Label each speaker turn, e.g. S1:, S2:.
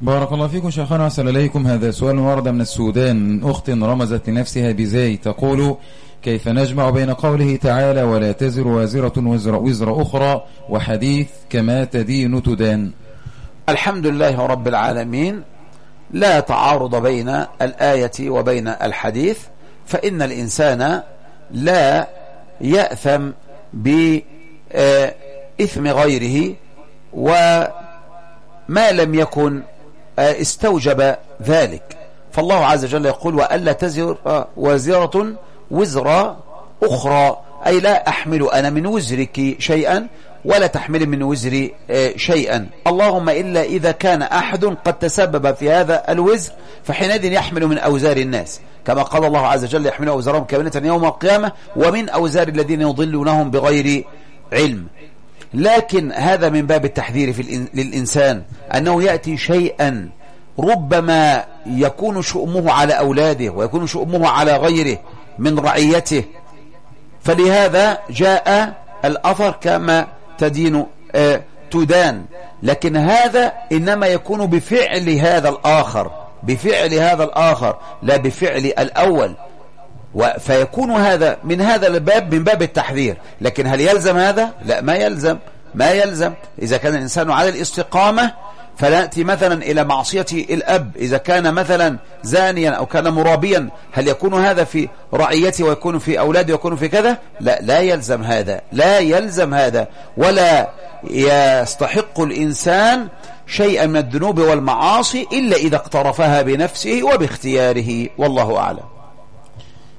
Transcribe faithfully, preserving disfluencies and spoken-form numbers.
S1: بارك الله فيكم شيخنا وسل إليكم. هذا سؤال ورد من السودان من أخت رمزت لنفسها بزاي، تقول: كيف نجمع بين قوله تعالى ولا تزر وازرة وزر, وزر أخرى وحديث كما تدين تدان؟
S2: الحمد لله رب العالمين، لا تعارض بين الآية وبين الحديث، فإن الإنسان لا يأثم بإثم غيره وما لم يكن استوجب ذلك. فالله عز وجل يقول: وألا تزر وازرة وزر أخرى، أي لا أحمل أنا من وزرك شيئا ولا تحمل من وزري شيئا، اللهم إلا إذا كان أحد قد تسبب في هذا الوزر فحينئذ يحمل من أوزار الناس، كما قال الله عز وجل: يحمل أوزارهم كاملة يوم القيامة ومن أوزار الذين يضلونهم بغير علم. لكن هذا من باب التحذير في للإنسان أنه يأتي شيئا ربما يكون شؤمه على أولاده ويكون شؤمه على غيره من رعيته، فلهذا جاء الأثر كما تدين تدان. لكن هذا إنما يكون بفعل هذا الآخر، بفعل هذا الآخر لا بفعل الأول، فيكون هذا من هذا الباب من باب التحذير. لكن هل يلزم هذا؟ لا، ما يلزم، ما يلزم. إذا كان الإنسان على الاستقامة فلا يأتي مثلا إلى معصية الأب، إذا كان مثلا زانيا أو كان مرابيا، هل يكون هذا في رعيته ويكون في أولاده ويكون في كذا؟ لا، لا يلزم هذا، لا يلزم هذا، ولا يستحق الإنسان شيئا من الذنوب والمعاصي إلا إذا اقترفها بنفسه وباختياره، والله أعلم.